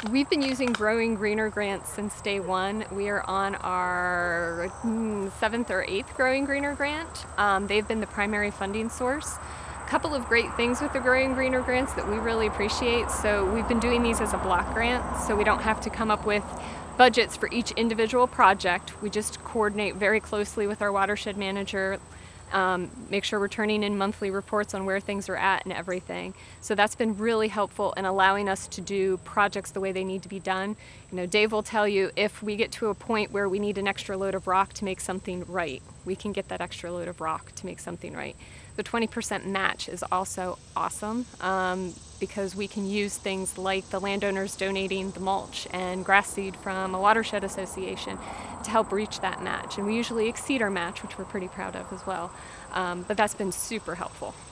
We've been using Growing Greener grants since day one. We are on our seventh or eighth Growing Greener grant. They've been the primary funding source. A couple of great things with the Growing Greener grants that we really appreciate. So we've been doing these as a block grant, so we don't have to come up with budgets for each individual project. We just coordinate very closely with our watershed manager, make sure we're turning in monthly reports on where things are at and everything. So that's been really helpful in allowing us to do projects the way they need to be done. You know, Dave will tell you if we get to a point where we need an extra load of rock to make something right, we can get that extra load of rock to make something right. The 20% match is also awesome because we can use things like the landowners donating the mulch and grass seed from a watershed association to help reach that match. And we usually exceed our match, which we're pretty proud of as well. But that's been super helpful.